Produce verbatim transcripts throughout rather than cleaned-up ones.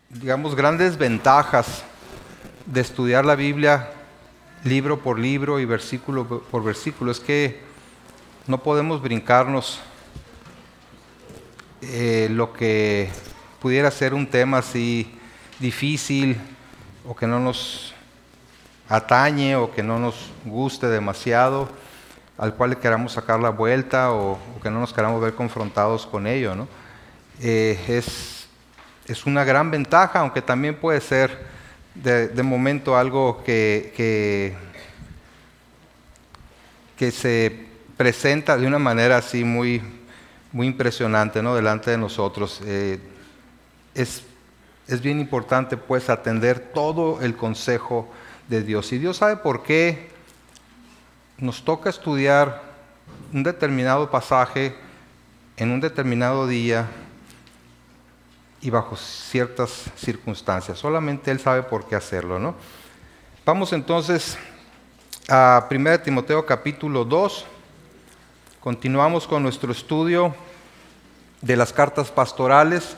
digamos, grandes ventajas de estudiar la Biblia libro por libro y versículo por versículo es que no podemos brincarnos eh, lo que pudiera ser un tema así difícil o que no nos atañe o que no nos guste demasiado, al cual le queramos sacar la vuelta o, o que no nos queramos ver confrontados con ello, ¿no? Eh, es, es una gran ventaja, aunque también puede ser de, de momento algo que, que, que se presenta de una manera así muy, muy impresionante, ¿no? Delante de nosotros. Eh, es, es bien importante pues atender todo el consejo de Dios. Y Dios sabe por qué nos toca estudiar un determinado pasaje en un determinado día y bajo ciertas circunstancias. Solamente Él sabe por qué hacerlo, ¿no? Vamos entonces a primera de Timoteo capítulo dos. Continuamos con nuestro estudio de las cartas pastorales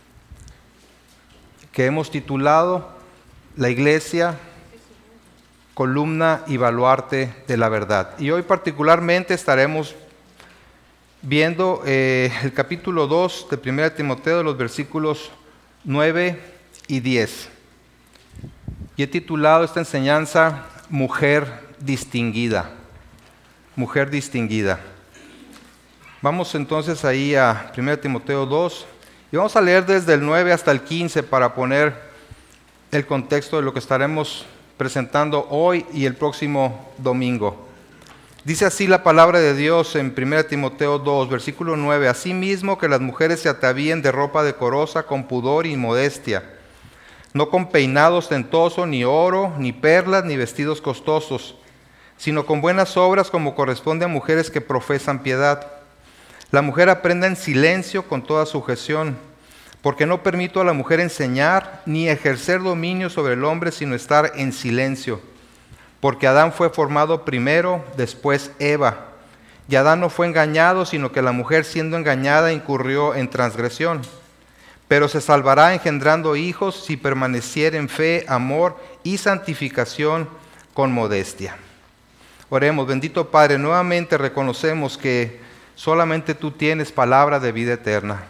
que hemos titulado La Iglesia, columna y baluarte de la verdad. Y hoy particularmente estaremos viendo eh, el capítulo dos de primera de Timoteo, de los versículos nueve y diez. Y he titulado esta enseñanza Mujer distinguida. Mujer distinguida. Vamos entonces ahí a primera de Timoteo dos y vamos a leer desde el nueve hasta el quince para poner el contexto de lo que estaremos presentando hoy y el próximo domingo. Dice así la palabra de Dios en primera de Timoteo dos, versículo nueve. Asimismo que las mujeres se atavíen de ropa decorosa, con pudor y modestia, no con peinado ostentoso, ni oro, ni perlas, ni vestidos costosos, sino con buenas obras como corresponde a mujeres que profesan piedad. La mujer aprenda en silencio con toda sujeción, porque no permito a la mujer enseñar ni ejercer dominio sobre el hombre, sino estar en silencio. Porque Adán fue formado primero, después Eva. Y Adán no fue engañado, sino que la mujer, siendo engañada, incurrió en transgresión. Pero se salvará engendrando hijos si permaneciere en fe, amor y santificación con modestia. Oremos. Bendito Padre, nuevamente reconocemos que solamente Tú tienes palabra de vida eterna.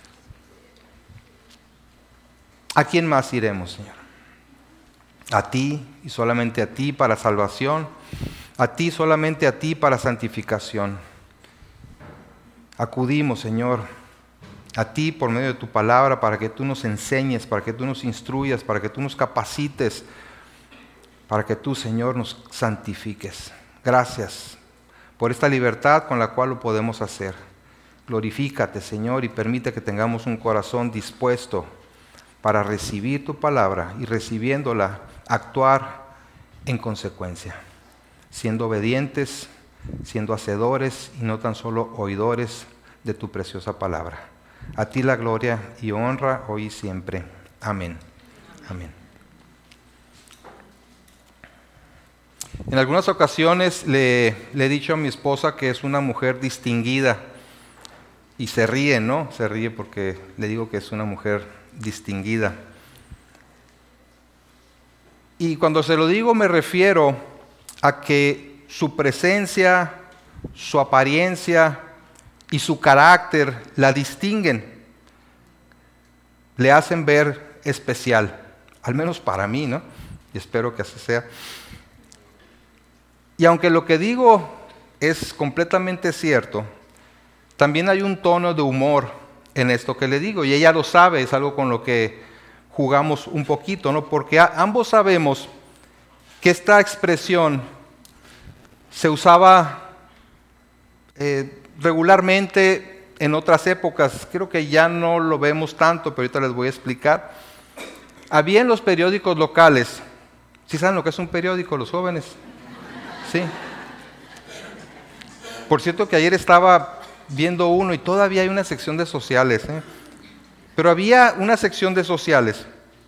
¿A quién más iremos, Señor? A Ti y solamente a Ti para salvación, a Ti, solamente a Ti para santificación. Acudimos, Señor, a Ti por medio de Tu palabra para que Tú nos enseñes, para que Tú nos instruyas, para que Tú nos capacites, para que Tú, Señor, nos santifiques. Gracias por esta libertad con la cual lo podemos hacer. Glorifícate, Señor, y permite que tengamos un corazón dispuesto para recibir Tu palabra y recibiéndola, actuar en consecuencia, siendo obedientes, siendo hacedores y no tan solo oidores de Tu preciosa palabra. A Ti la gloria y honra hoy y siempre. Amén. Amén. En algunas ocasiones le, le he dicho a mi esposa que es una mujer distinguida y se ríe, ¿no? Se ríe porque le digo que es una mujer distinguida. Y cuando se lo digo me refiero a que su presencia, su apariencia y su carácter la distinguen, le hacen ver especial, al menos para mí, ¿no? Y espero que así sea. Y aunque lo que digo es completamente cierto, también hay un tono de humor en esto que le digo, y ella lo sabe, es algo con lo que jugamos un poquito, ¿no? Porque a, ambos sabemos que esta expresión se usaba eh, regularmente en otras épocas. Creo que ya no lo vemos tanto, pero ahorita les voy a explicar. Había en los periódicos locales, ¿sí saben lo que es un periódico los jóvenes? Sí. Por cierto que ayer estaba viendo uno y todavía hay una sección de sociales, ¿eh? Pero había una sección de sociales,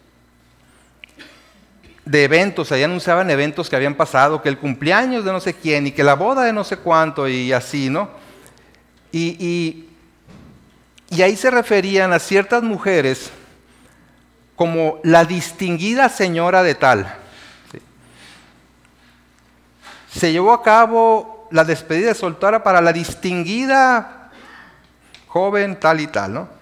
de eventos, ahí anunciaban eventos que habían pasado, que el cumpleaños de no sé quién y que la boda de no sé cuánto y así, ¿no? Y, y, y ahí se referían a ciertas mujeres como la distinguida señora de tal. ¿Sí? Se llevó a cabo la despedida de soltera para la distinguida joven tal y tal, ¿no?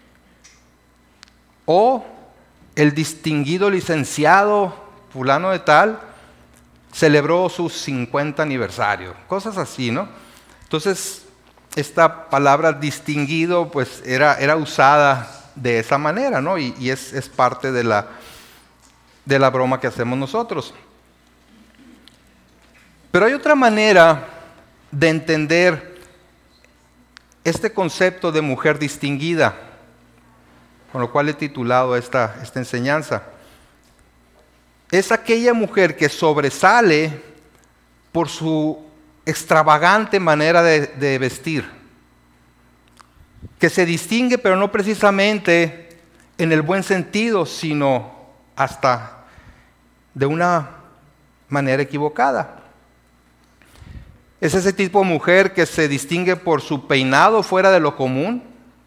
O el distinguido licenciado fulano de tal celebró su cincuenta aniversario, cosas así, ¿no? Entonces, esta palabra distinguido, pues, era, era usada de esa manera, ¿no? Y, y es, es parte de la, de la broma que hacemos nosotros. Pero hay otra manera de entender este concepto de mujer distinguida, con lo cual he titulado esta, esta enseñanza. Es aquella mujer que sobresale por su extravagante manera de, de vestir, que se distingue, pero no precisamente en el buen sentido, sino hasta de una manera equivocada. Es ese tipo de mujer que se distingue por su peinado fuera de lo común,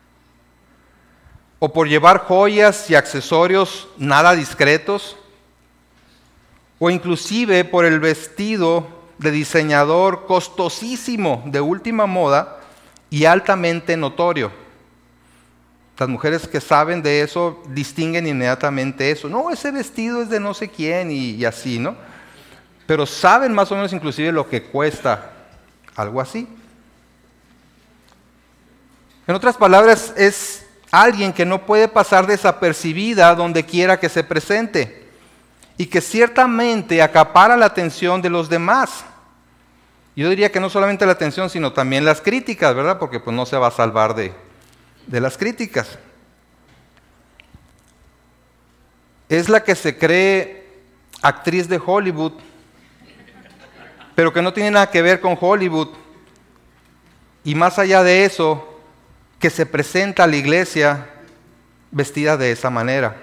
o por llevar joyas y accesorios nada discretos, o inclusive por el vestido de diseñador costosísimo, de última moda y altamente notorio. Las mujeres que saben de eso distinguen inmediatamente eso. No, ese vestido es de no sé quién y, y así, ¿no? Pero saben más o menos inclusive lo que cuesta algo así. En otras palabras, es alguien que no puede pasar desapercibida donde quiera que se presente y que ciertamente acapara la atención de los demás. Yo diría que no solamente la atención, sino también las críticas, ¿verdad? Porque pues no se va a salvar de, de las críticas. Es la que se cree actriz de Hollywood, pero que no tiene nada que ver con Hollywood. Y más allá de eso, que se presenta a la iglesia vestida de esa manera.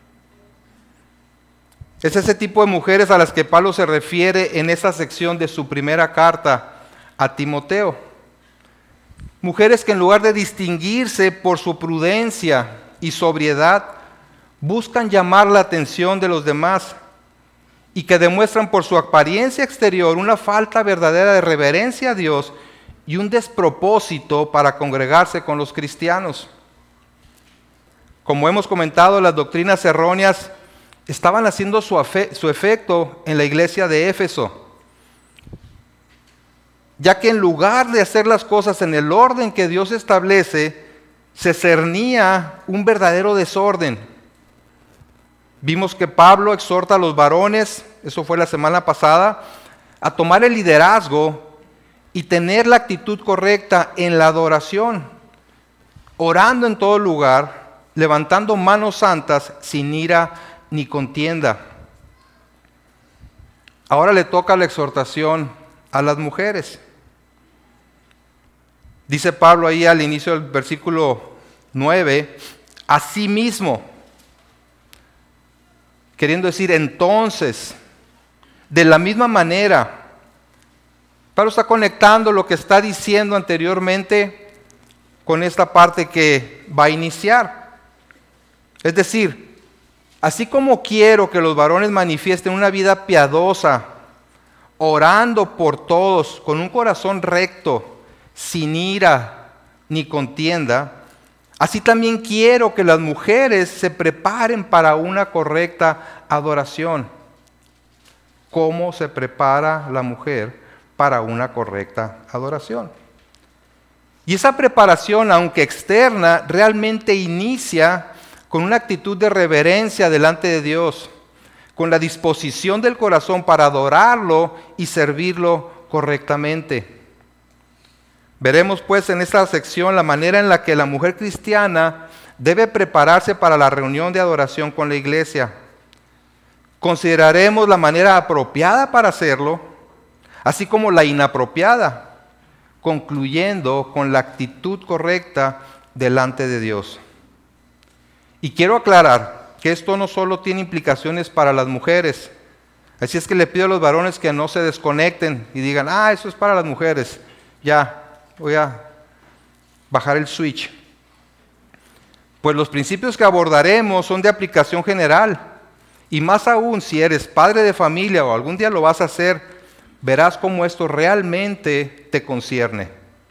Es ese tipo de mujeres a las que Pablo se refiere en esa sección de su primera carta a Timoteo. Mujeres que en lugar de distinguirse por su prudencia y sobriedad, buscan llamar la atención de los demás y que demuestran por su apariencia exterior una falta verdadera de reverencia a Dios y un despropósito para congregarse con los cristianos. Como hemos comentado, las doctrinas erróneas estaban haciendo su, afe- su efecto en la iglesia de Éfeso, ya que en lugar de hacer las cosas en el orden que Dios establece, se cernía un verdadero desorden. Vimos que Pablo exhorta a los varones, eso fue la semana pasada, a tomar el liderazgo y tener la actitud correcta en la adoración, orando en todo lugar, levantando manos santas sin ira ni contienda. Ahora le toca la exhortación a las mujeres. Dice Pablo ahí al inicio del versículo nueve, asimismo, queriendo decir entonces, de la misma manera. Pablo está conectando lo que está diciendo anteriormente con esta parte que va a iniciar. Es decir, así como quiero que los varones manifiesten una vida piadosa, orando por todos, con un corazón recto, sin ira ni contienda, así también quiero que las mujeres se preparen para una correcta adoración. ¿Cómo se prepara la mujer para una correcta adoración? Y esa preparación, aunque externa, realmente inicia con una actitud de reverencia delante de Dios, con la disposición del corazón para adorarlo y servirlo correctamente. Veremos pues en esta sección la manera en la que la mujer cristiana debe prepararse para la reunión de adoración con la iglesia. Consideraremos la manera apropiada para hacerlo, así como la inapropiada, concluyendo con la actitud correcta delante de Dios. Y quiero aclarar que esto no solo tiene implicaciones para las mujeres, así es que le pido a los varones que no se desconecten y digan, ah, eso es para las mujeres, ya, voy a bajar el switch. Pues los principios que abordaremos son de aplicación general. Y más aún, si eres padre de familia o algún día lo vas a hacer, verás cómo esto realmente te concierne.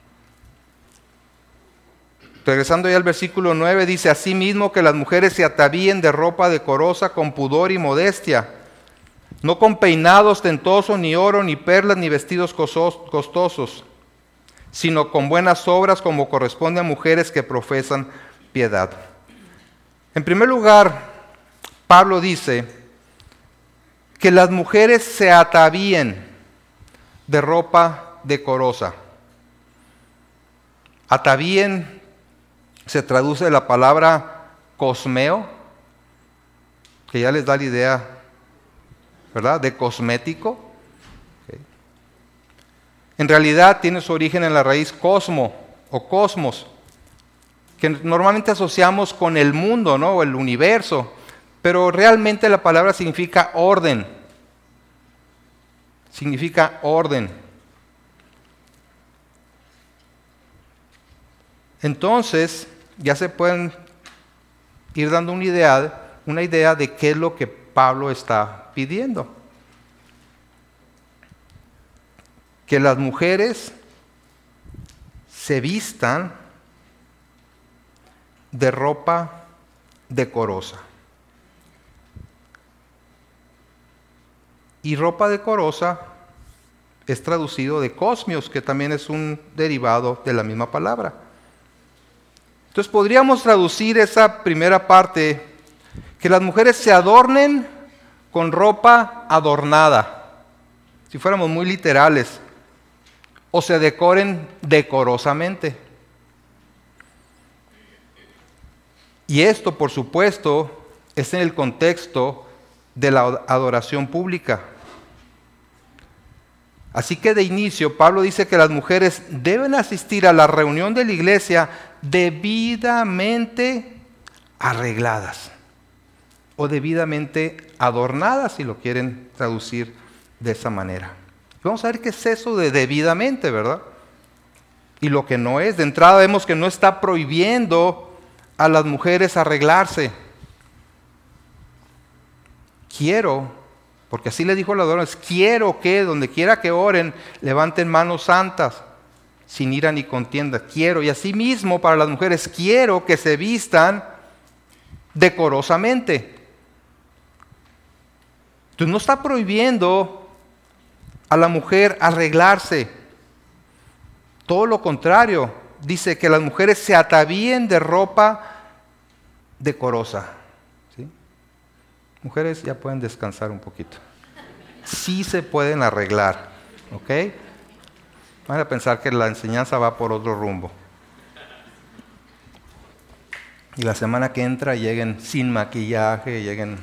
Regresando ya al versículo nueve, dice: asimismo que las mujeres se atavíen de ropa decorosa con pudor y modestia, no con peinado ostentoso, ni oro, ni perlas, ni vestidos costosos, sino con buenas obras como corresponde a mujeres que profesan piedad. En primer lugar, Pablo dice que las mujeres se atavíen de ropa decorosa. Atavíen se traduce de la palabra cosmeo, que ya les da la idea, ¿verdad?, de cosmético. Okay. En realidad tiene su origen en la raíz cosmo o cosmos, que normalmente asociamos con el mundo, ¿no?, o el universo. Pero realmente la palabra significa orden. Significa orden. Entonces, ya se pueden ir dando una idea, una idea de qué es lo que Pablo está pidiendo. Que las mujeres se vistan de ropa decorosa. Y ropa decorosa es traducido de cosmios, que también es un derivado de la misma palabra. Entonces podríamos traducir esa primera parte, que las mujeres se adornen con ropa adornada, si fuéramos muy literales, o se decoren decorosamente. Y esto, por supuesto, es en el contexto de la adoración pública. Así que de inicio, Pablo dice que las mujeres deben asistir a la reunión de la iglesia debidamente arregladas o debidamente adornadas, si lo quieren traducir de esa manera. Vamos a ver qué es eso de debidamente, ¿verdad? Y lo que no es. De entrada vemos que no está prohibiendo a las mujeres arreglarse. Quiero... Porque así le dijo a los adoradores: quiero que donde quiera que oren, levanten manos santas, sin ira ni contienda. Quiero, y así mismo para las mujeres, quiero que se vistan decorosamente. Entonces no está prohibiendo a la mujer arreglarse. Todo lo contrario, dice que las mujeres se atavíen de ropa decorosa. Mujeres ya pueden descansar un poquito. Sí se pueden arreglar, ¿ok? Van a pensar que la enseñanza va por otro rumbo. Y la semana que entra lleguen sin maquillaje, lleguen...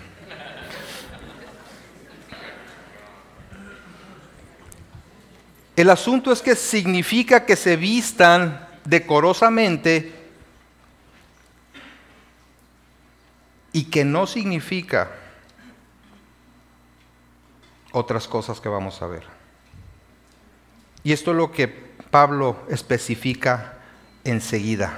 El asunto es que significa que se vistan decorosamente y que no significa otras cosas que vamos a ver. Y esto es lo que Pablo especifica enseguida.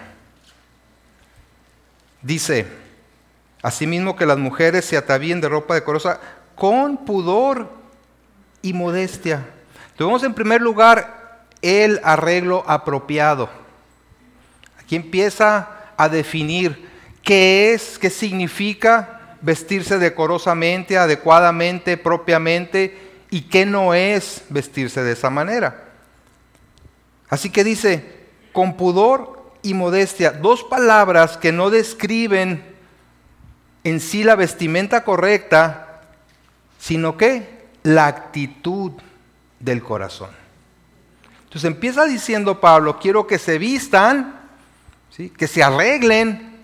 Dice: asimismo que las mujeres se atavíen de ropa decorosa con pudor y modestia. Tenemos en primer lugar el arreglo apropiado. Aquí empieza a definir qué es, qué significa vestirse decorosamente, adecuadamente, propiamente, y qué no es vestirse de esa manera. Así que dice, con pudor y modestia, dos palabras que no describen en sí la vestimenta correcta, sino que la actitud del corazón. Entonces empieza diciendo Pablo: quiero que se vistan, ¿sí?, que se arreglen,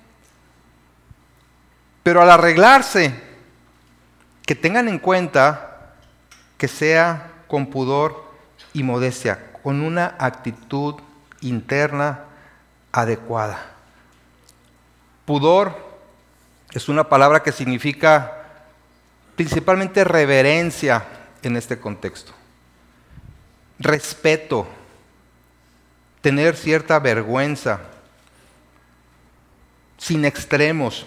pero al arreglarse, que tengan en cuenta que sea con pudor y modestia, con una actitud interna adecuada. Pudor es una palabra que significa principalmente reverencia en este contexto. Respeto, tener cierta vergüenza. sin extremos.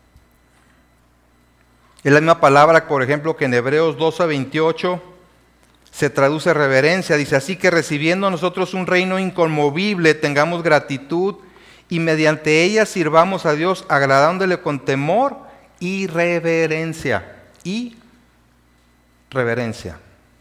Es la misma palabra, por ejemplo, que en Hebreos doce veintiocho se traduce reverencia. Dice, así que recibiendo nosotros un reino inconmovible, tengamos gratitud y mediante ella sirvamos a Dios agradándole con temor y reverencia. Y reverencia.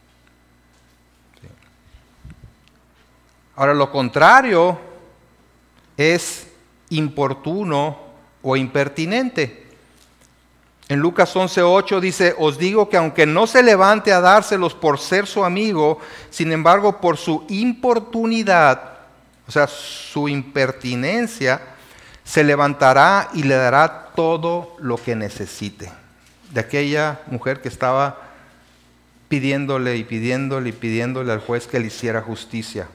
Ahora, lo contrario es importuno o impertinente. En Lucas once ocho dice, os digo que aunque no se levante a dárselos por ser su amigo, sin embargo por su importunidad, o sea, su impertinencia, se levantará y le dará todo lo que necesite. De aquella mujer que estaba pidiéndole y pidiéndole y pidiéndole al juez que le hiciera justicia.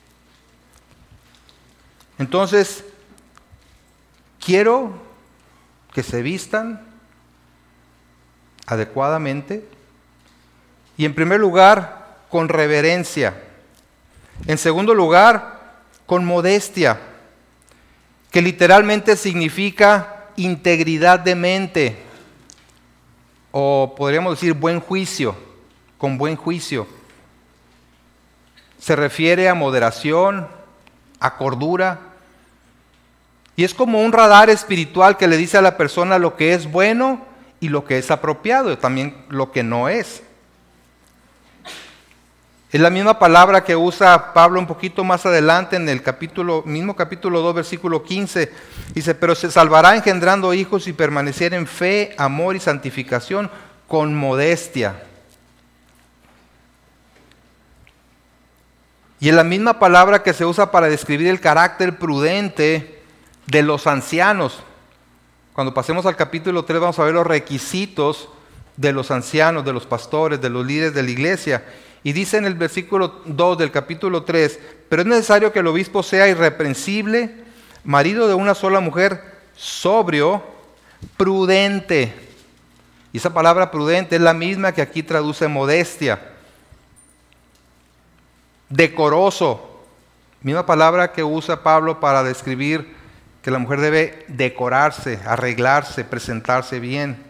Entonces, quiero que se vistan adecuadamente y en primer lugar con reverencia, en segundo lugar con modestia, que literalmente significa integridad de mente, o podríamos decir buen juicio, con buen juicio. Se refiere a moderación, a cordura, y es como un radar espiritual que le dice a la persona lo que es bueno y lo que es apropiado, y también lo que no es. Es la misma palabra que usa Pablo un poquito más adelante en el capítulo, mismo capítulo dos, versículo quince. Dice, pero se salvará engendrando hijos y permanecer en fe, amor y santificación con modestia. Y es la misma palabra que se usa para describir el carácter prudente de los ancianos. Cuando pasemos al capítulo tres vamos a ver los requisitos de los ancianos, de los pastores, de los líderes de la iglesia. Y dice en el versículo dos del capítulo tres, pero es necesario que el obispo sea irreprensible, marido de una sola mujer, sobrio, prudente. Y esa palabra prudente es la misma que aquí traduce modestia. Decoroso, misma palabra que usa Pablo para describir que la mujer debe decorarse, arreglarse, presentarse bien.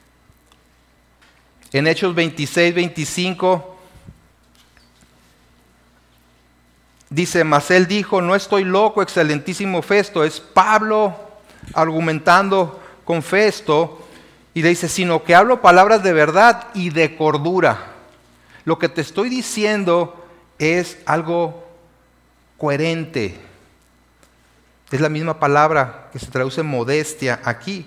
En Hechos veintiséis, veinticinco dice, mas él dijo, no estoy loco, excelentísimo Festo. Es Pablo argumentando con Festo y le dice, sino que hablo palabras de verdad y de cordura. Lo que te estoy diciendo es algo coherente. Es la misma palabra que se traduce modestia aquí.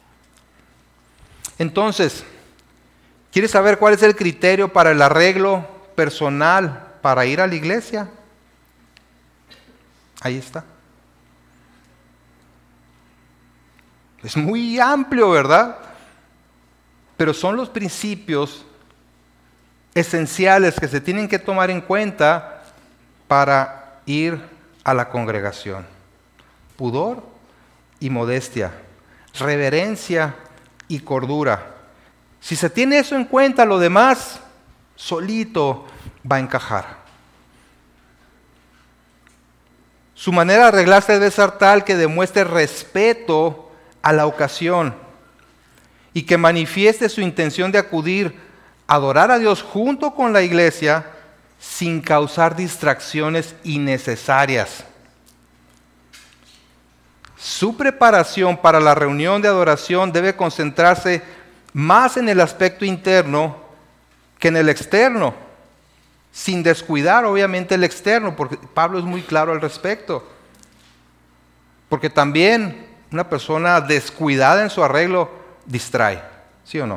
Entonces, ¿quieres saber cuál es el criterio para el arreglo personal para ir a la iglesia? Ahí está. Es muy amplio, ¿verdad? Pero son los principios esenciales que se tienen que tomar en cuenta para ir a la congregación. Pudor y modestia, reverencia y cordura. Si se tiene eso en cuenta, lo demás solito va a encajar. Su manera de arreglarse debe ser tal que demuestre respeto a la ocasión y que manifieste su intención de acudir a adorar a Dios junto con la iglesia sin causar distracciones innecesarias. Su preparación para la reunión de adoración debe concentrarse más en el aspecto interno que en el externo, sin descuidar obviamente el externo, porque Pablo es muy claro al respecto. Porque también una persona descuidada en su arreglo distrae, ¿sí o no?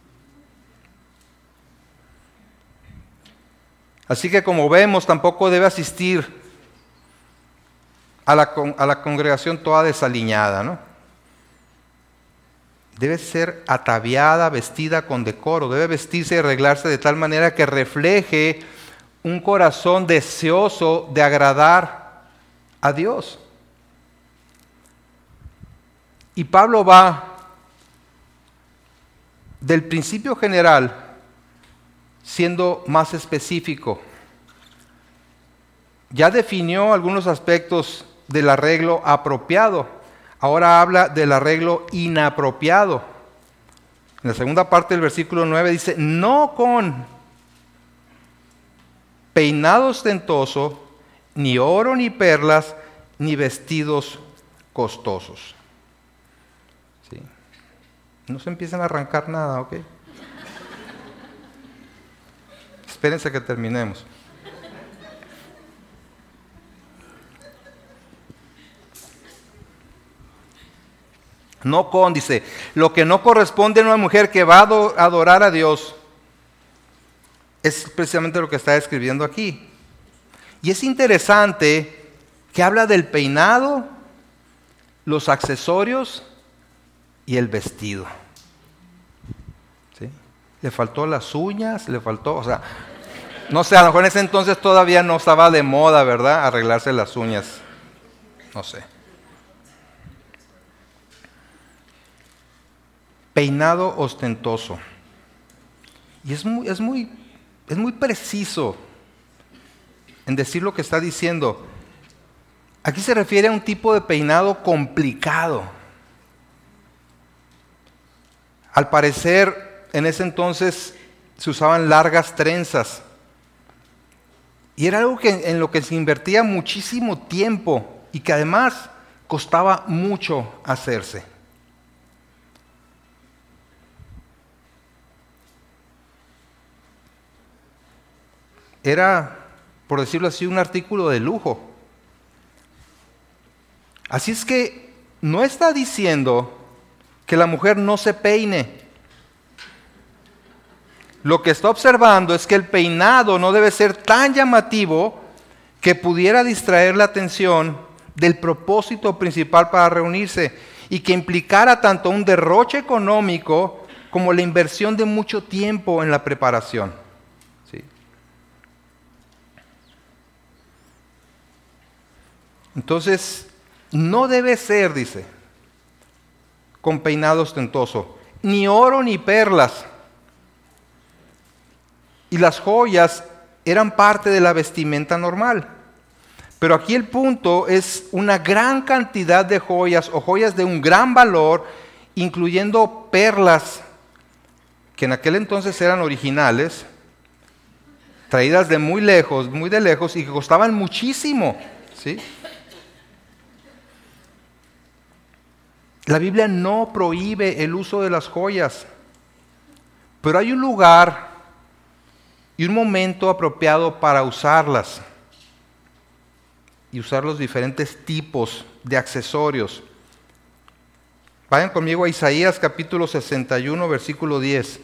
Así que como vemos, tampoco debe asistir A la, a la congregación toda desaliñada, ¿no? Debe ser ataviada, vestida con decoro, debe vestirse y arreglarse de tal manera que refleje un corazón deseoso de agradar a Dios. Y Pablo va del principio general siendo más específico. Ya definió algunos aspectos del arreglo apropiado. ahora habla del arreglo inapropiado. En la segunda parte del versículo nueve dice, no con peinado ostentoso, ni oro, ni perlas, ni vestidos costosos. ¿Sí? No se empiezan a arrancar nada, ¿ok? Espérense que terminemos. No con, dice, lo que no corresponde a una mujer que va a adorar a Dios, es precisamente lo que está escribiendo aquí. Y es interesante que habla del peinado, los accesorios y el vestido. ¿Sí? Le faltó las uñas, le faltó, o sea, no sé, a lo mejor en ese entonces todavía no estaba de moda, ¿verdad? Arreglarse las uñas, no sé. Peinado ostentoso. Y es muy, es muy, es muy preciso en decir lo que está diciendo. Aquí se refiere a un tipo de peinado complicado. Al parecer, en ese entonces se usaban largas trenzas. Y era algo que, en lo que se invertía muchísimo tiempo y que además costaba mucho hacerse. Era, por decirlo así, un artículo de lujo. Así es que no está diciendo que la mujer no se peine. Lo que está observando es que el peinado no debe ser tan llamativo que pudiera distraer la atención del propósito principal para reunirse y que implicara tanto un derroche económico como la inversión de mucho tiempo en la preparación. ¿Sí? Entonces, no debe ser, dice, con peinado ostentoso, ni oro ni perlas. Y las joyas eran parte de la vestimenta normal. Pero aquí el punto es una gran cantidad de joyas o joyas de un gran valor, incluyendo perlas, que en aquel entonces eran originales, traídas de muy lejos, muy de lejos, y que costaban muchísimo, ¿sí? La Biblia no prohíbe el uso de las joyas, pero hay un lugar y un momento apropiado para usarlas y usar los diferentes tipos de accesorios. Vayan conmigo a Isaías capítulo sesenta y uno, versículo diez.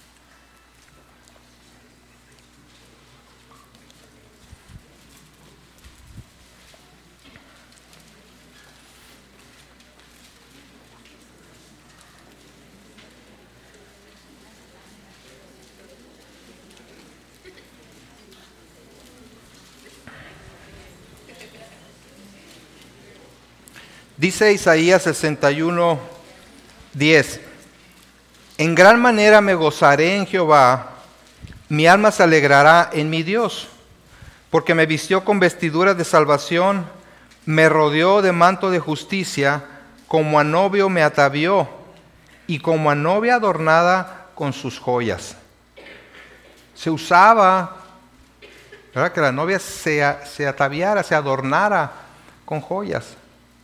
Dice Isaías sesenta y uno, diez. En gran manera me gozaré en Jehová, mi alma se alegrará en mi Dios, porque me vistió con vestiduras de salvación, me rodeó de manto de justicia, como a novio me atavió, y como a novia adornada con sus joyas. Se usaba, ¿verdad?, que la novia se, se ataviara, se adornara con joyas.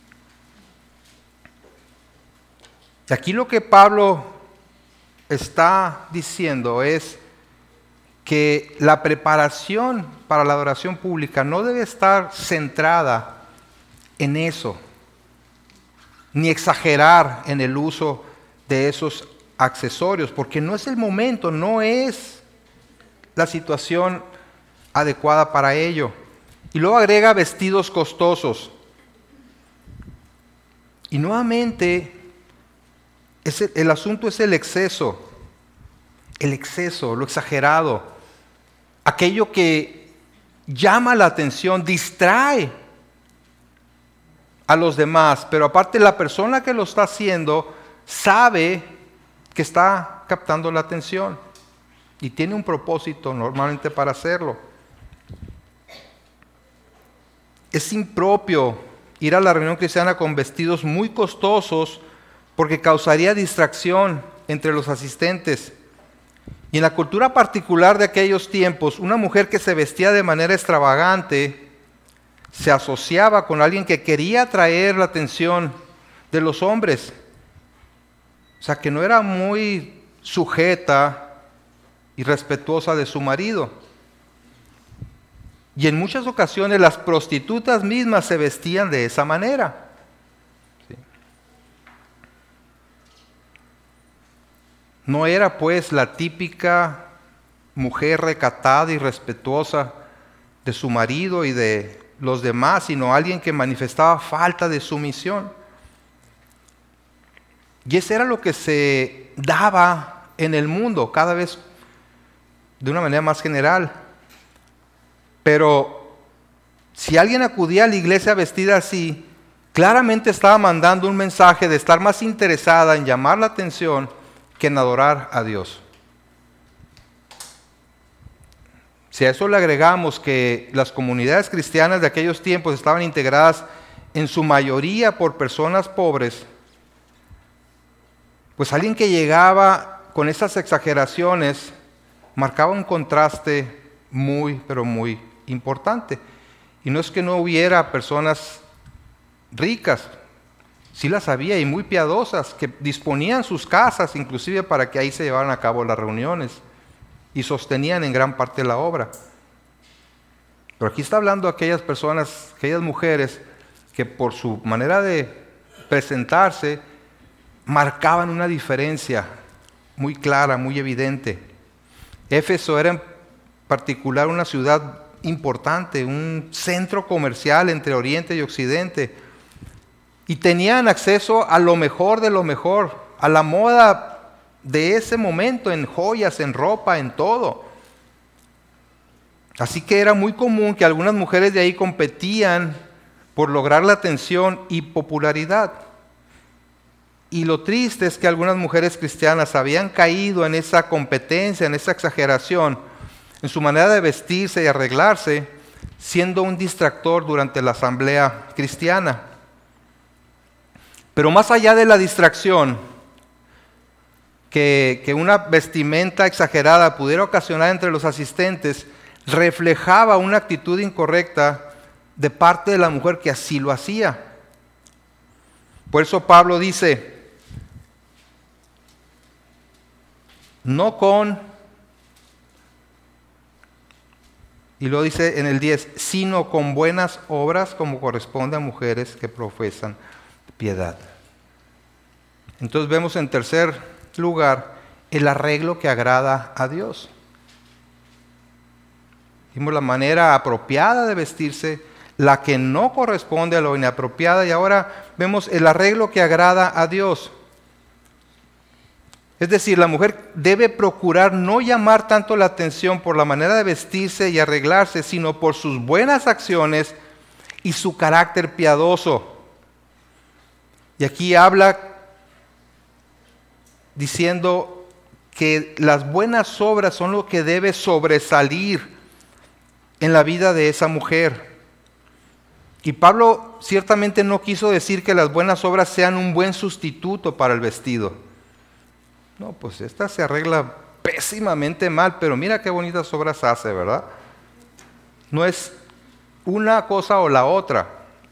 Y aquí lo que Pablo está diciendo es que la preparación para la adoración pública no debe estar centrada en eso, ni exagerar en el uso de esos accesorios, porque no es el momento, no es la situación adecuada para ello. Y luego agrega vestidos costosos. Y nuevamente, es el, el asunto es el exceso, el exceso, lo exagerado, aquello que llama la atención, distrae a los demás, pero aparte la persona que lo está haciendo sabe que está captando la atención y tiene un propósito normalmente para hacerlo. Es impropio ir a la reunión cristiana con vestidos muy costosos porque causaría distracción entre los asistentes. Y en la cultura particular de aquellos tiempos, una mujer que se vestía de manera extravagante se asociaba con alguien que quería atraer la atención de los hombres. O sea, que no era muy sujeta y respetuosa de su marido. Y en muchas ocasiones las prostitutas mismas se vestían de esa manera. ¿Sí? No era pues la típica mujer recatada y respetuosa de su marido y de los demás, sino alguien que manifestaba falta de sumisión. Y eso era lo que se daba en el mundo, cada vez de una manera más general. Pero si alguien acudía a la iglesia vestida así, claramente estaba mandando un mensaje de estar más interesada en llamar la atención que en adorar a Dios. Si a eso le agregamos que las comunidades cristianas de aquellos tiempos estaban integradas en su mayoría por personas pobres, pues alguien que llegaba con esas exageraciones marcaba un contraste muy, pero muy importante. Y no es que no hubiera personas ricas, sí las había, y muy piadosas, que disponían sus casas inclusive para que ahí se llevaran a cabo las reuniones y sostenían en gran parte la obra. Pero aquí está hablando de aquellas personas, aquellas mujeres que por su manera de presentarse marcaban una diferencia muy clara, muy evidente. Éfeso era en particular una ciudad importante, un centro comercial entre Oriente y Occidente, y tenían acceso a lo mejor de lo mejor, a la moda de ese momento, en joyas, en ropa, en todo. Así que era muy común que algunas mujeres de ahí competían por lograr la atención y popularidad. Y lo triste es que algunas mujeres cristianas habían caído en esa competencia, en esa exageración, en su manera de vestirse y arreglarse, siendo un distractor durante la asamblea cristiana. Pero más allá de la distracción que, que una vestimenta exagerada pudiera ocasionar entre los asistentes, reflejaba una actitud incorrecta de parte de la mujer que así lo hacía. Por eso Pablo dice, no con... Y lo dice en el diez, sino con buenas obras como corresponde a mujeres que profesan piedad. Entonces vemos en tercer lugar el arreglo que agrada a Dios. Vimos la manera apropiada de vestirse, la que no corresponde a lo inapropiada, y ahora vemos el arreglo que agrada a Dios. Es decir, la mujer debe procurar no llamar tanto la atención por la manera de vestirse y arreglarse, sino por sus buenas acciones y su carácter piadoso. Y aquí habla diciendo que las buenas obras son lo que debe sobresalir en la vida de esa mujer. Y Pablo ciertamente no quiso decir que las buenas obras sean un buen sustituto para el vestido. No, pues esta se arregla pésimamente mal, pero mira qué bonitas obras hace, ¿verdad? No es una cosa o la otra.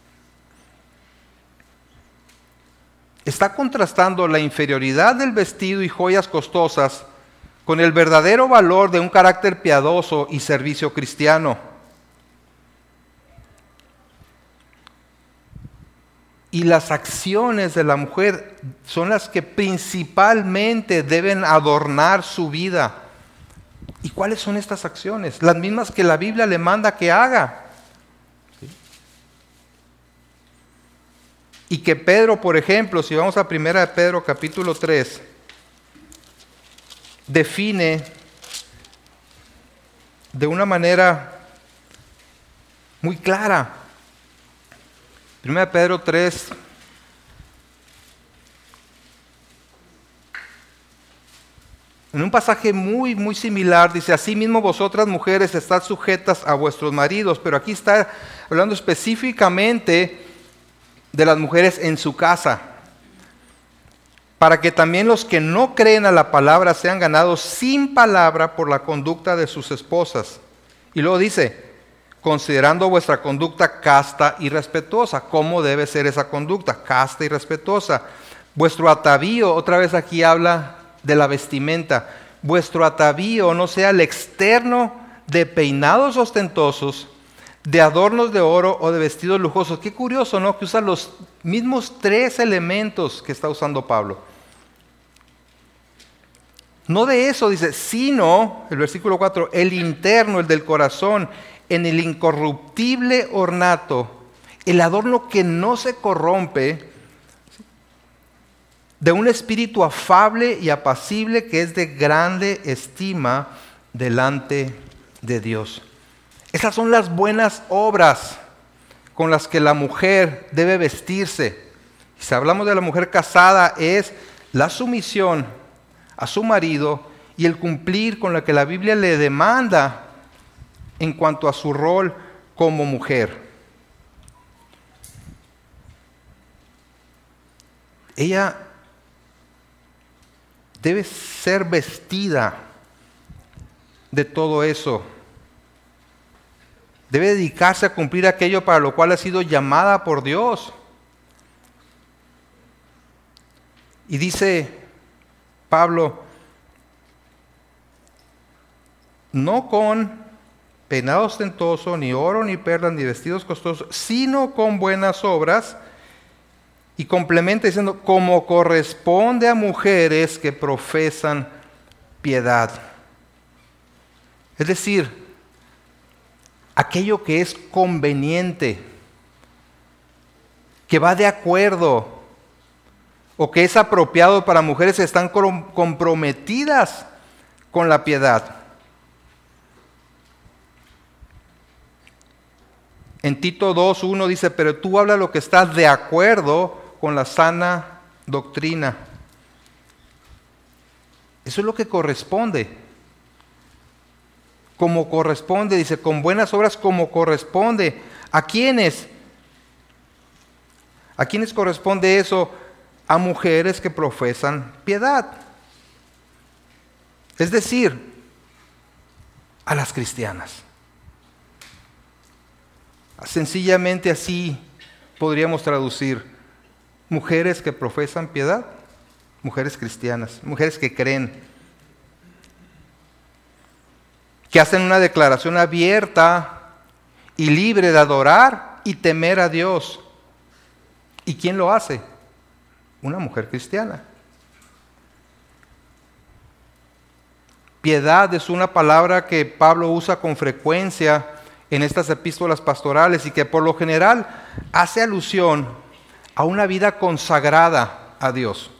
Está contrastando la inferioridad del vestido y joyas costosas con el verdadero valor de un carácter piadoso y servicio cristiano. Y las acciones de la mujer son las que principalmente deben adornar su vida. ¿Y cuáles son estas acciones? Las mismas que la Biblia le manda que haga. ¿Sí? Y que Pedro, por ejemplo, si vamos a primera de Pedro capítulo tres, define de una manera muy clara. primera de Pedro tres, en un pasaje muy, muy similar, dice, asimismo vosotras mujeres estad sujetas a vuestros maridos, pero aquí está hablando específicamente de las mujeres en su casa, para que también los que no creen a la palabra sean ganados sin palabra por la conducta de sus esposas. Y luego dice, considerando vuestra conducta casta y respetuosa. ¿Cómo debe ser esa conducta? Casta y respetuosa. Vuestro atavío, otra vez aquí habla de la vestimenta. Vuestro atavío no sea el externo de peinados ostentosos, de adornos de oro o de vestidos lujosos. Qué curioso, ¿no? Que usa los mismos tres elementos que está usando Pablo. No de eso, dice, sino, el versículo cuatro, el interno, el del corazón, en el incorruptible ornato, el adorno que no se corrompe, de un espíritu afable y apacible que es de grande estima delante de Dios. Esas son las buenas obras con las que la mujer debe vestirse. Si hablamos de la mujer casada, es la sumisión a su marido y el cumplir con lo que la Biblia le demanda en cuanto a su rol como mujer. Ella debe ser vestida de todo eso. Debe dedicarse a cumplir aquello para lo cual ha sido llamada por Dios. Y dice Pablo, no con peinado ostentoso, ni oro, ni perlas, ni vestidos costosos, sino con buenas obras. Y complementa diciendo, como corresponde a mujeres que profesan piedad. Es decir, aquello que es conveniente, que va de acuerdo, o que es apropiado para mujeres que están comprometidas con la piedad. En Tito dos uno dice, pero tú habla lo que está de acuerdo con la sana doctrina. Eso es lo que corresponde. Como corresponde, dice, con buenas obras como corresponde. ¿A quiénes? ¿A quiénes corresponde eso? A mujeres que profesan piedad. Es decir, a las cristianas. Sencillamente así podríamos traducir. Mujeres que profesan piedad, mujeres cristianas, mujeres que creen, que hacen una declaración abierta y libre de adorar y temer a Dios. ¿Y quién lo hace? Una mujer cristiana. Piedad es una palabra que Pablo usa con frecuencia en estas epístolas pastorales y que por lo general hace alusión a una vida consagrada a Dios.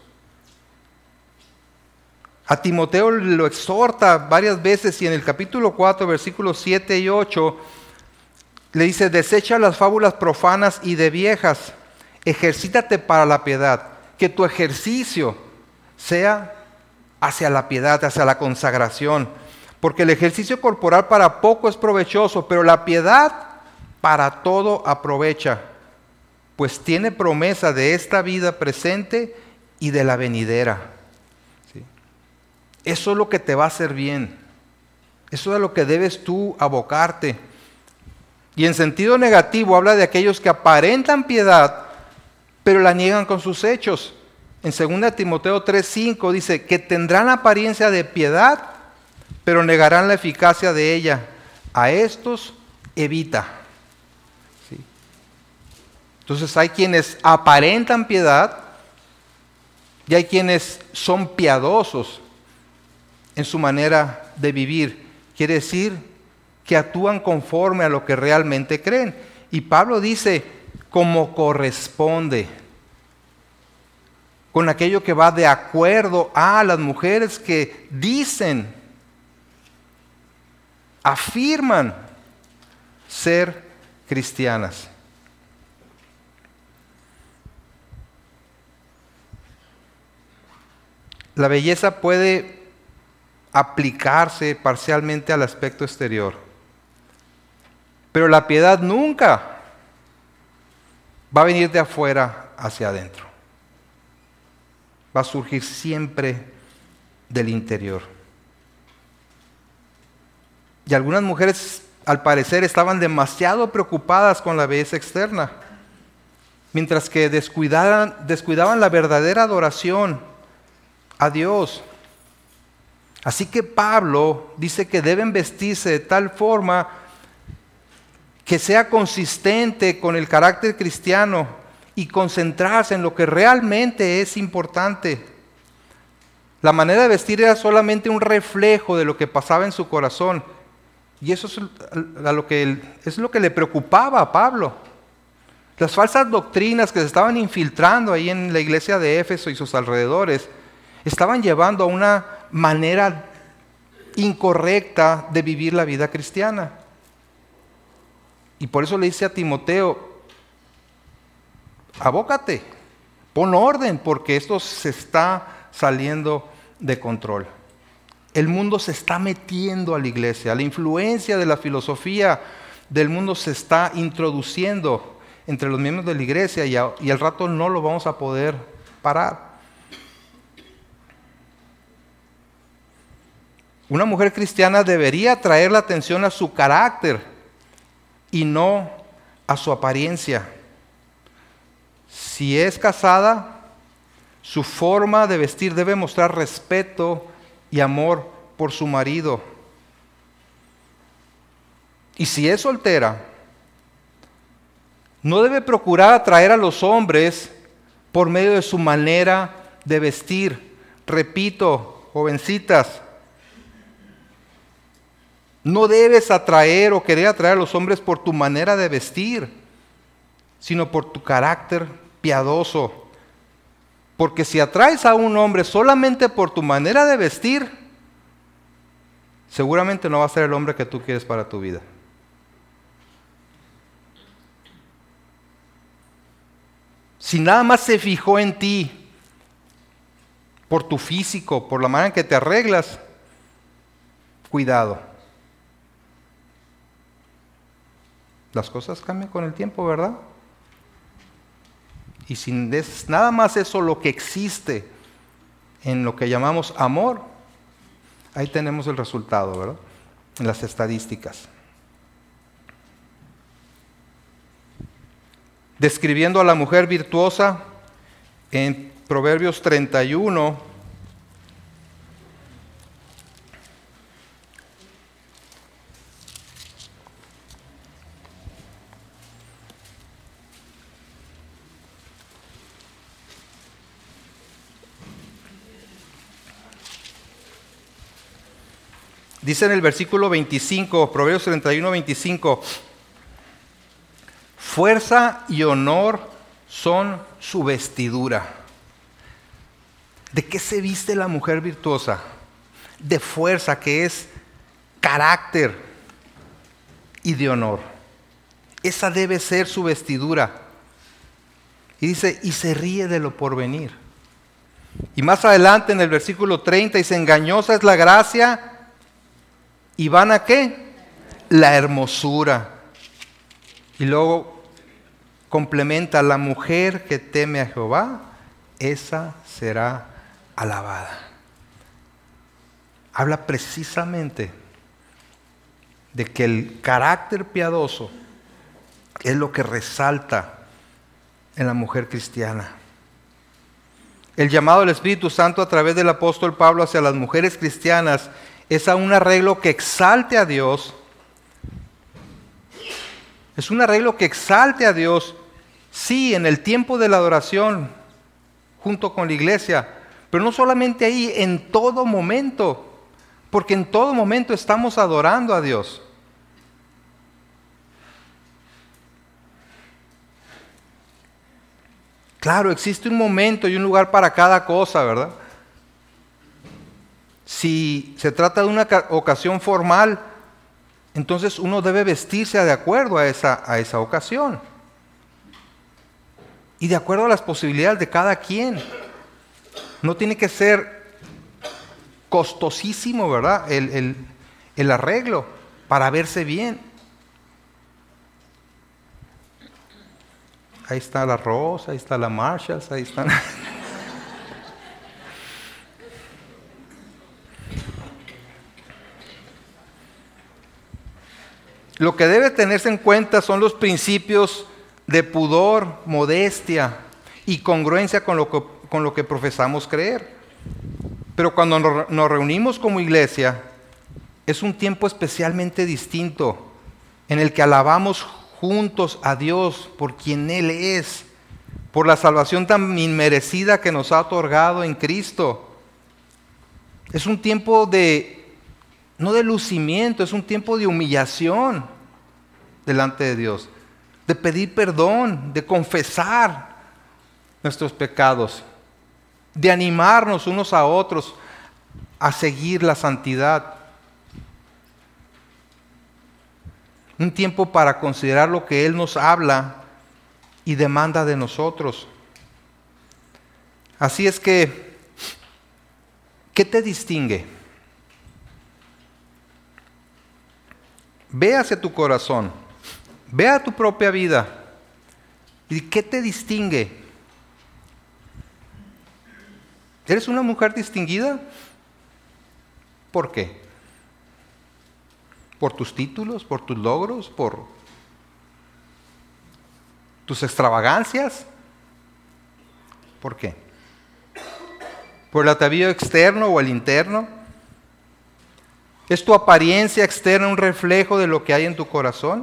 A Timoteo lo exhorta varias veces y en el capítulo cuatro, versículos siete y ocho, le dice, desecha las fábulas profanas y de viejas, ejercítate para la piedad, que tu ejercicio sea hacia la piedad, hacia la consagración, porque el ejercicio corporal para poco es provechoso, pero la piedad para todo aprovecha, pues tiene promesa de esta vida presente y de la venidera. ¿Sí? Eso es lo que te va a hacer bien. Eso es a lo que debes tú abocarte. Y en sentido negativo habla de aquellos que aparentan piedad, pero la niegan con sus hechos. En segunda Timoteo tres cinco dice que tendrán apariencia de piedad, pero negarán la eficacia de ella. A estos evita. ¿Sí? Entonces hay quienes aparentan piedad y hay quienes son piadosos en su manera de vivir. Quiere decir que actúan conforme a lo que realmente creen. Y Pablo dice, como corresponde, con aquello que va de acuerdo a las mujeres que dicen, afirman ser cristianas. La belleza puede aplicarse parcialmente al aspecto exterior, pero la piedad nunca. va a venir de afuera hacia adentro. Va a surgir siempre del interior. Y algunas mujeres, al parecer, estaban demasiado preocupadas con la belleza externa, mientras que descuidaban, descuidaban la verdadera adoración a Dios. Así que Pablo dice que deben vestirse de tal forma que sea consistente con el carácter cristiano y concentrarse en lo que realmente es importante. La manera de vestir era solamente un reflejo de lo que pasaba en su corazón. Y eso es a lo que, es lo que le preocupaba a Pablo. Las falsas doctrinas que se estaban infiltrando ahí en la iglesia de Éfeso y sus alrededores estaban llevando a una manera incorrecta de vivir la vida cristiana. Y por eso le dice a Timoteo, abócate, pon orden, porque esto se está saliendo de control. El mundo se está metiendo a la iglesia, la influencia de la filosofía del mundo se está introduciendo entre los miembros de la iglesia y, a, y al rato no lo vamos a poder parar. Una mujer cristiana debería atraer la atención a su carácter y no a su apariencia. Si es casada, su forma de vestir debe mostrar respeto y amor por su marido. Y si es soltera, no debe procurar atraer a los hombres por medio de su manera de vestir. Repito, jovencitas, no debes atraer o querer atraer a los hombres por tu manera de vestir, sino por tu carácter piadoso. Porque si atraes a un hombre solamente por tu manera de vestir, seguramente no va a ser el hombre que tú quieres para tu vida. Si nada más se fijó en ti, por tu físico, por la manera en que te arreglas, cuidado. Las cosas cambian con el tiempo, ¿verdad? Y si es nada más eso lo que existe en lo que llamamos amor, ahí tenemos el resultado, ¿verdad? En las estadísticas. Describiendo a la mujer virtuosa en Proverbios treinta y uno, dice en el versículo veinticinco, Proverbios treinta y uno, veinticinco, fuerza y honor son su vestidura. ¿De qué se viste la mujer virtuosa? De fuerza, que es carácter, y de honor. Esa debe ser su vestidura. Y dice, y se ríe de lo porvenir. Y más adelante en el versículo treinta dice, engañosa es la gracia, ¿y van a qué? La hermosura. Y luego complementa, la mujer que teme a Jehová, esa será alabada. Habla precisamente de que el carácter piadoso es lo que resalta en la mujer cristiana. El llamado del Espíritu Santo a través del apóstol Pablo hacia las mujeres cristianas es a un arreglo que exalte a Dios. Es un arreglo que exalte a Dios, sí, en el tiempo de la adoración, junto con la iglesia, pero no solamente ahí, en todo momento, porque en todo momento estamos adorando a Dios. Claro, existe un momento y un lugar para cada cosa, ¿verdad? Si se trata de una ocasión formal, entonces uno debe vestirse de acuerdo a esa, a esa ocasión. Y de acuerdo a las posibilidades de cada quien. No tiene que ser costosísimo, ¿verdad? El, el, el arreglo para verse bien. Ahí está la Rosa, ahí está la Marshalls, ahí están. Lo que debe tenerse en cuenta son los principios de pudor, modestia y congruencia con lo que, con lo que profesamos creer. Pero cuando nos reunimos como iglesia, es un tiempo especialmente distinto en el que alabamos juntos a Dios por quien Él es, por la salvación tan inmerecida que nos ha otorgado en Cristo. Es un tiempo de no de lucimiento, es un tiempo de humillación delante de Dios, de pedir perdón, de confesar nuestros pecados, de animarnos unos a otros a seguir la santidad. Un tiempo para considerar lo que Él nos habla y demanda de nosotros. Así es que, ¿qué te distingue? Ve hacia tu corazón, ve a tu propia vida. ¿Y qué te distingue? ¿Eres una mujer distinguida? ¿Por qué? ¿Por tus títulos? ¿Por tus logros? ¿Por tus extravagancias? ¿Por qué? ¿Por el atavío externo o el interno? ¿Es tu apariencia externa un reflejo de lo que hay en tu corazón?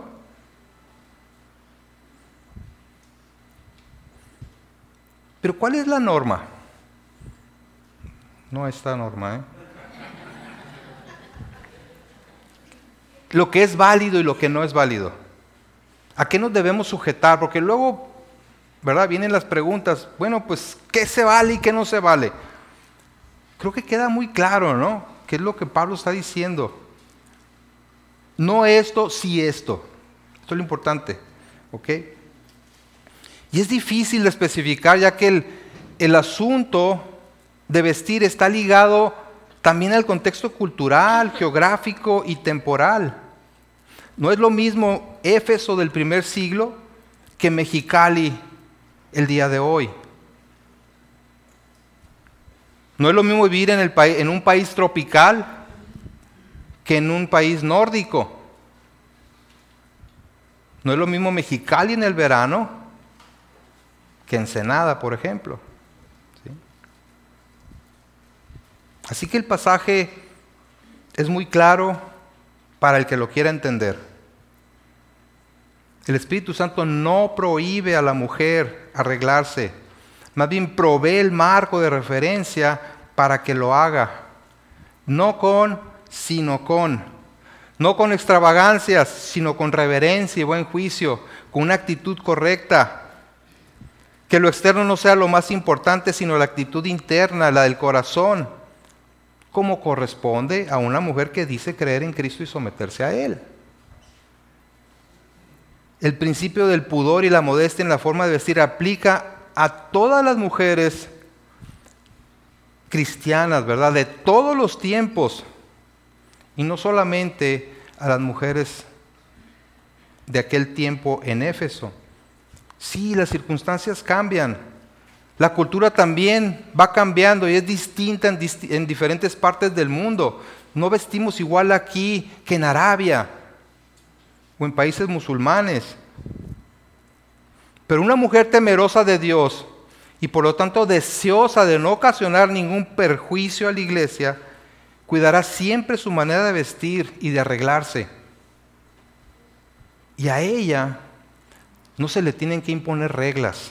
Pero ¿cuál es la norma? No esta norma, ¿eh? Lo que es válido y lo que no es válido. ¿A qué nos debemos sujetar? Porque luego, ¿verdad? Vienen las preguntas. Bueno, pues, ¿qué se vale y qué no se vale? Creo que queda muy claro, ¿no? ¿Qué es lo que Pablo está diciendo? No esto, sí esto. Esto es lo importante, ¿ok? Y es difícil de especificar, ya que el, el asunto de vestir está ligado también al contexto cultural, geográfico y temporal. No es lo mismo Éfeso del primer siglo que Mexicali el día de hoy. No es lo mismo vivir en, el pa- en un país tropical que en un país nórdico. No es lo mismo Mexicali en el verano que Ensenada, por ejemplo. ¿Sí? Así que el pasaje es muy claro para el que lo quiera entender. El Espíritu Santo no prohíbe a la mujer arreglarse. Más bien provee el marco de referencia para que lo haga. No con, sino con. No con extravagancias, sino con reverencia y buen juicio, con una actitud correcta. Que lo externo no sea lo más importante, sino la actitud interna, la del corazón, como corresponde a una mujer que dice creer en Cristo y someterse a Él. El principio del pudor y la modestia en la forma de vestir aplica a todas las mujeres cristianas, ¿verdad? De todos los tiempos. Y no solamente a las mujeres de aquel tiempo en Éfeso. Sí, las circunstancias cambian. La cultura también va cambiando y es distinta en, dist- en diferentes partes del mundo. No vestimos igual aquí que en Arabia o en países musulmanes. Pero una mujer temerosa de Dios y por lo tanto deseosa de no ocasionar ningún perjuicio a la iglesia, cuidará siempre su manera de vestir y de arreglarse. Y a ella no se le tienen que imponer reglas,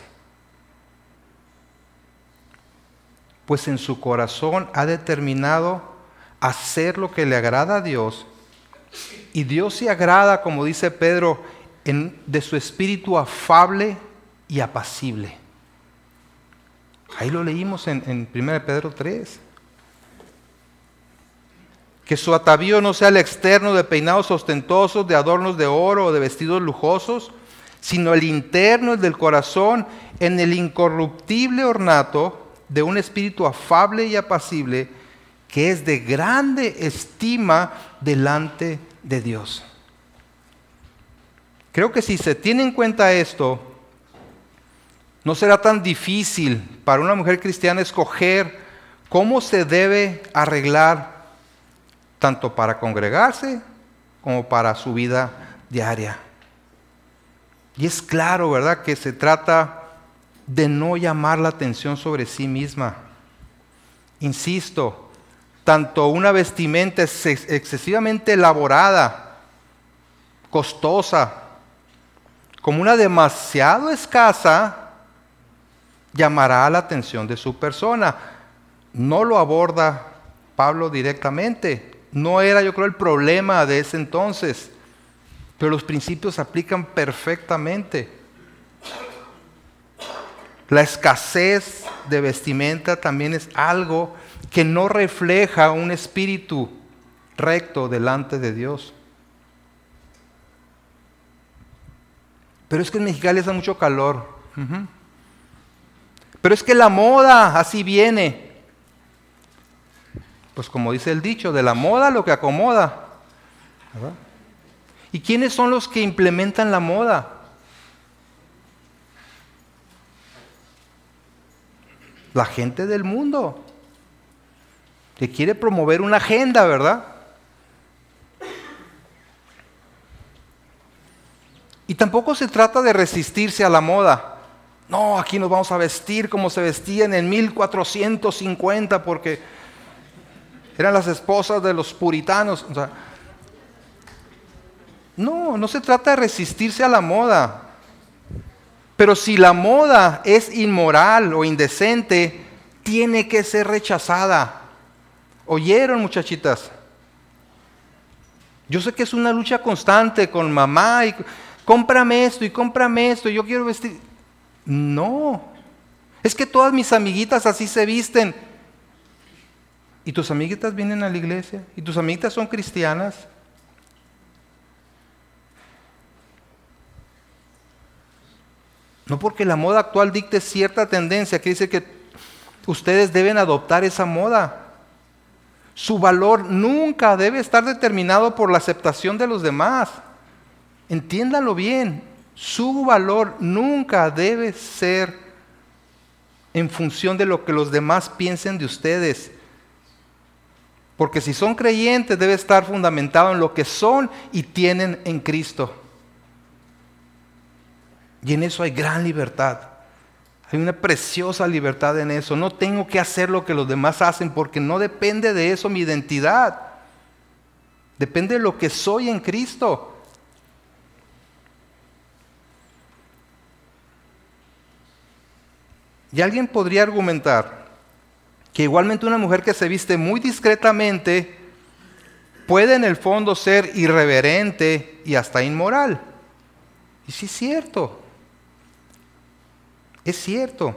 pues en su corazón ha determinado hacer lo que le agrada a Dios. Y Dios se agrada, como dice Pedro, en, de su espíritu afable y apacible. Ahí lo leímos en, en primera de Pedro tres. Que su atavío no sea el externo de peinados ostentosos, de adornos de oro o de vestidos lujosos, sino el interno, el del corazón, en el incorruptible ornato de un espíritu afable y apacible, que es de grande estima delante de Dios. Creo que si se tiene en cuenta esto, No será tan difícil para una mujer cristiana escoger cómo se debe arreglar tanto para congregarse como para su vida diaria. Y es claro, ¿verdad?, que se trata de no llamar la atención sobre sí misma. Insisto, tanto una vestimenta ex- excesivamente elaborada, costosa, como una demasiado escasa, llamará la atención de su persona. No lo aborda Pablo directamente. No era, yo creo, el problema de ese entonces, pero los principios se aplican perfectamente. La escasez de vestimenta también es algo que no refleja un espíritu recto delante de Dios. Pero es que en Mexicali hace mucho calor. Uh-huh. Pero es que la moda así viene. Pues como dice el dicho, de la moda lo que acomoda, ¿verdad? ¿Y quiénes son los que implementan la moda? La gente del mundo, que quiere promover una agenda, ¿verdad? Y tampoco se trata de resistirse a la moda. No, aquí nos vamos a vestir como se vestían en mil cuatrocientos cincuenta porque eran las esposas de los puritanos. O sea, no, no se trata de resistirse a la moda. Pero si la moda es inmoral o indecente, tiene que ser rechazada. ¿Oyeron, muchachitas? Yo sé que es una lucha constante con mamá y cómprame esto y cómprame esto, y yo quiero vestir. No, es que todas mis amiguitas así se visten. ¿Y tus amiguitas vienen a la iglesia? ¿Y tus amiguitas son cristianas? No porque la moda actual dicte cierta tendencia que dice que ustedes deben adoptar esa moda. Su valor nunca debe estar determinado por la aceptación de los demás. Entiéndanlo bien, su valor nunca debe ser en función de lo que los demás piensen de ustedes. Porque si son creyentes, debe estar fundamentado en lo que son y tienen en Cristo. Y en eso hay gran libertad. Hay una preciosa libertad en eso. No tengo que hacer lo que los demás hacen porque no depende de eso mi identidad. Depende de lo que soy en Cristo. Y alguien podría argumentar que igualmente una mujer que se viste muy discretamente puede en el fondo ser irreverente y hasta inmoral. Y sí es cierto. Es cierto.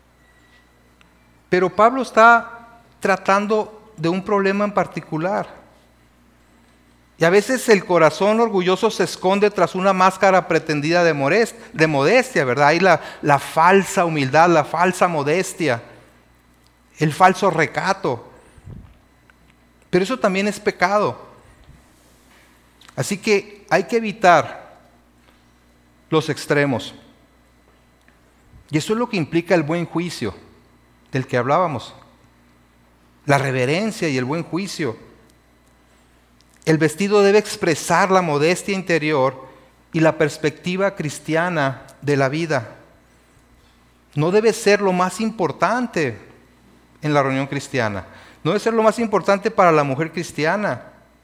Pero Pablo está tratando de un problema en particular. Y a veces el corazón orgulloso se esconde tras una máscara pretendida de, modest, de modestia, ¿verdad? Hay la, la falsa humildad, la falsa modestia, el falso recato. Pero eso también es pecado. Así que hay que evitar los extremos. Y eso es lo que implica el buen juicio, del que hablábamos. La reverencia y el buen juicio. El vestido debe expresar la modestia interior y la perspectiva cristiana de la vida. No debe ser lo más importante en la reunión cristiana. No debe ser lo más importante para la mujer cristiana.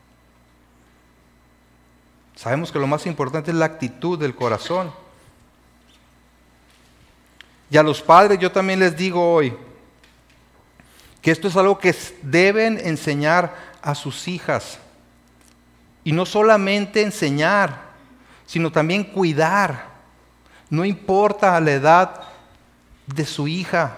Sabemos que lo más importante es la actitud del corazón. Y a los padres yo también les digo hoy que esto es algo que deben enseñar a sus hijas. Y no solamente enseñar, sino también cuidar. No importa la edad de su hija.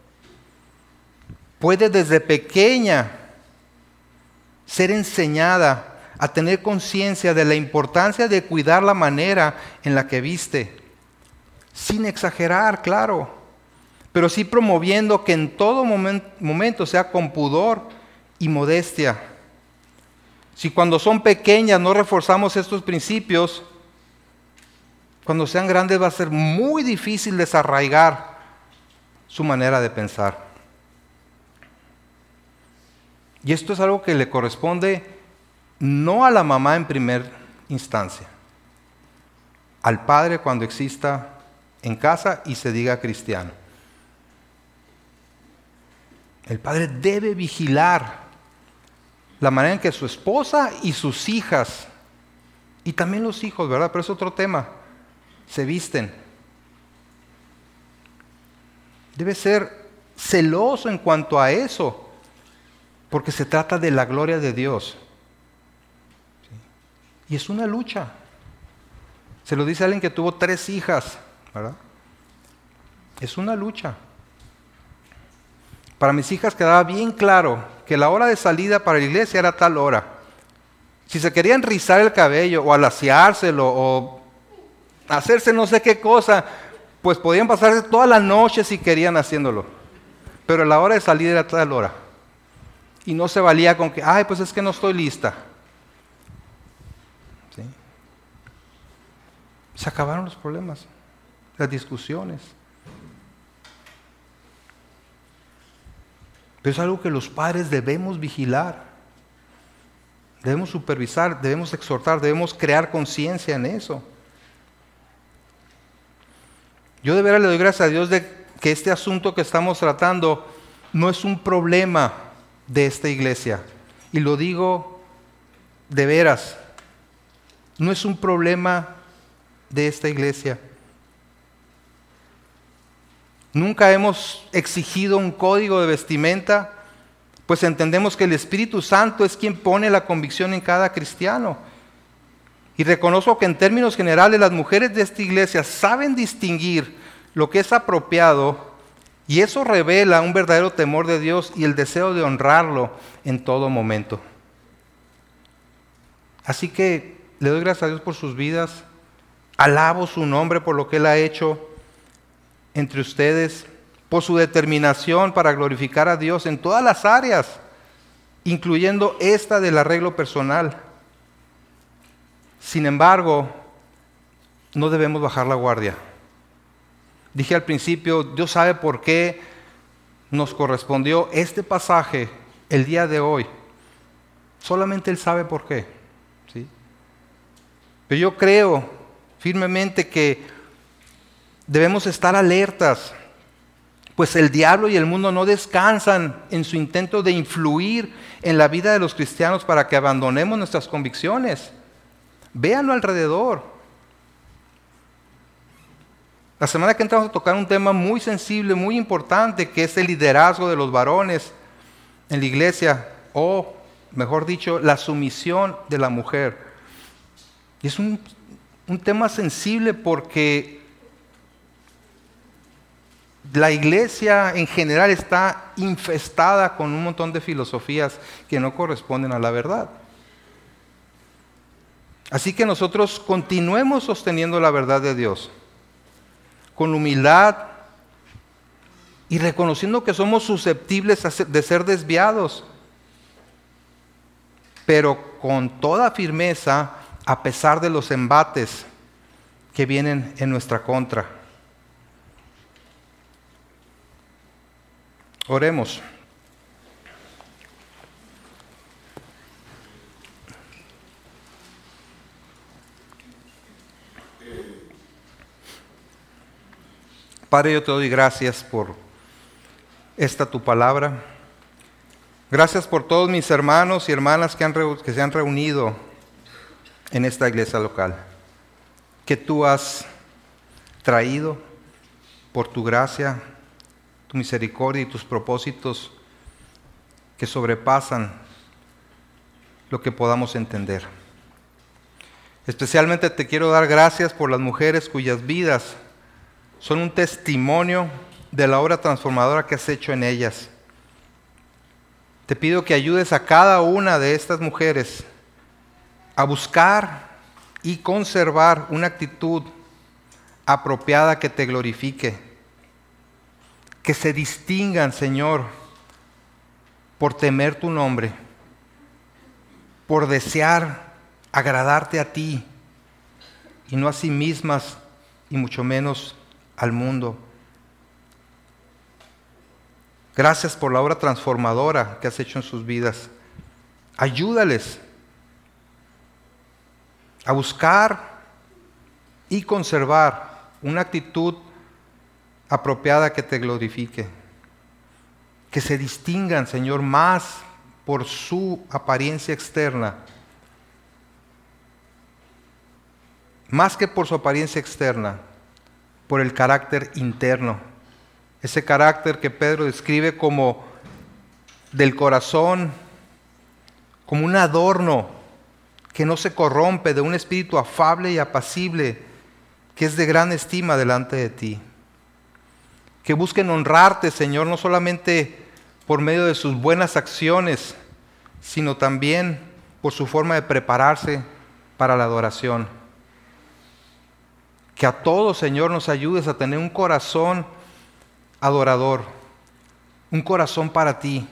Puede desde pequeña ser enseñada a tener conciencia de la importancia de cuidar la manera en la que viste. Sin exagerar, claro, pero sí promoviendo que en todo momen- momento sea con pudor y modestia. Si cuando son pequeñas no reforzamos estos principios, cuando sean grandes va a ser muy difícil desarraigar su manera de pensar. Y esto es algo que le corresponde no a la mamá en primera instancia, al padre cuando exista en casa y se diga cristiano. El padre debe vigilar la manera en que su esposa y sus hijas, y también los hijos, ¿verdad? Pero es otro tema, se visten. Debe ser celoso en cuanto a eso, porque se trata de la gloria de Dios. ¿Sí? Y es una lucha. Se lo dice alguien que tuvo tres hijas, ¿verdad? Es una lucha. Para mis hijas quedaba bien claro que la hora de salida para la iglesia era tal hora. Si se querían rizar el cabello o alaciárselo o hacerse no sé qué cosa, pues podían pasarse toda la noche si querían haciéndolo. Pero la hora de salida era tal hora. Y no se valía con que, ay, pues es que no estoy lista. ¿Sí? Se acabaron los problemas, las discusiones. Pero es algo que los padres debemos vigilar, debemos supervisar, debemos exhortar, debemos crear conciencia en eso. Yo de veras le doy gracias a Dios de que este asunto que estamos tratando no es un problema de esta iglesia. Y lo digo de veras, no es un problema de esta iglesia. Nunca hemos exigido un código de vestimenta, pues entendemos que el Espíritu Santo es quien pone la convicción en cada cristiano. Y reconozco que en términos generales las mujeres de esta iglesia saben distinguir lo que es apropiado, y eso revela un verdadero temor de Dios y el deseo de honrarlo en todo momento. Así que le doy gracias a Dios por sus vidas, alabo su nombre por lo que Él ha hecho entre ustedes, por su determinación para glorificar a Dios en todas las áreas, incluyendo esta del arreglo personal. Sin embargo, no debemos bajar la guardia. Dije al principio, Dios sabe por qué nos correspondió este pasaje el día de hoy. Solamente Él sabe por qué. ¿Sí? Pero yo creo firmemente que debemos estar alertas, pues el diablo y el mundo no descansan en su intento de influir en la vida de los cristianos para que abandonemos nuestras convicciones. Véanlo alrededor. La semana que entra vamos a tocar un tema muy sensible, muy importante, que es el liderazgo de los varones en la iglesia, o mejor dicho, la sumisión de la mujer. Y es un, un tema sensible porque la iglesia en general está infestada con un montón de filosofías que no corresponden a la verdad. Así que nosotros continuemos sosteniendo la verdad de Dios con humildad y reconociendo que somos susceptibles de ser desviados, pero con toda firmeza a pesar de los embates que vienen en nuestra contra. Oremos. Padre, yo te doy gracias por esta tu palabra. Gracias por todos mis hermanos y hermanas que, han, que se han reunido en esta iglesia local, que tú has traído por tu gracia, tu misericordia y tus propósitos que sobrepasan lo que podamos entender. Especialmente te quiero dar gracias por las mujeres cuyas vidas son un testimonio de la obra transformadora que has hecho en ellas. Te pido que ayudes a cada una de estas mujeres a buscar y conservar una actitud apropiada que te glorifique. Que se distingan, Señor, por temer tu nombre, por desear agradarte a ti y no a sí mismas y mucho menos al mundo. Gracias por la obra transformadora que has hecho en sus vidas. Ayúdales a buscar y conservar una actitud apropiada que te glorifique. Que se distingan, Señor, más por su apariencia externa, más que por su apariencia externa, por el carácter interno. Ese carácter que Pedro describe como del corazón, como un adorno que no se corrompe, de un espíritu afable y apacible, que es de gran estima delante de ti. Que busquen honrarte, Señor, no solamente por medio de sus buenas acciones, sino también por su forma de prepararse para la adoración. Que a todos, Señor, nos ayudes a tener un corazón adorador, un corazón para ti,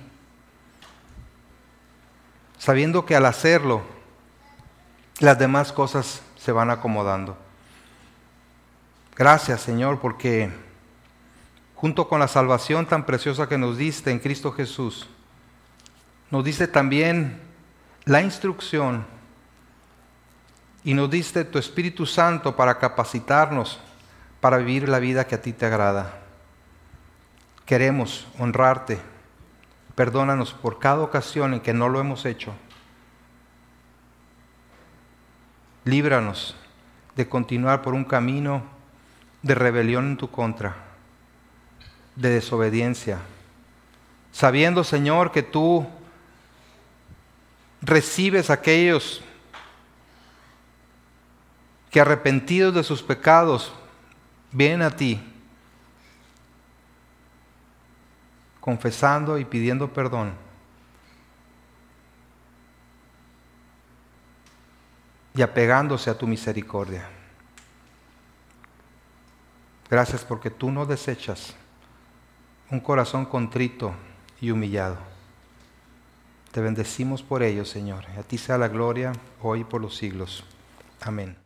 sabiendo que al hacerlo, las demás cosas se van acomodando. Gracias, Señor, porque junto con la salvación tan preciosa que nos diste en Cristo Jesús, nos diste también la instrucción y nos diste tu Espíritu Santo para capacitarnos para vivir la vida que a ti te agrada. Queremos honrarte. Perdónanos por cada ocasión en que no lo hemos hecho. Líbranos de continuar por un camino de rebelión en tu contra, de desobediencia, sabiendo, Señor, que tú recibes a aquellos que arrepentidos de sus pecados vienen a ti, confesando y pidiendo perdón. Y apegándose a tu misericordia. Gracias porque tú no desechas un corazón contrito y humillado. Te bendecimos por ello, Señor. A ti sea la gloria hoy y por los siglos. Amén.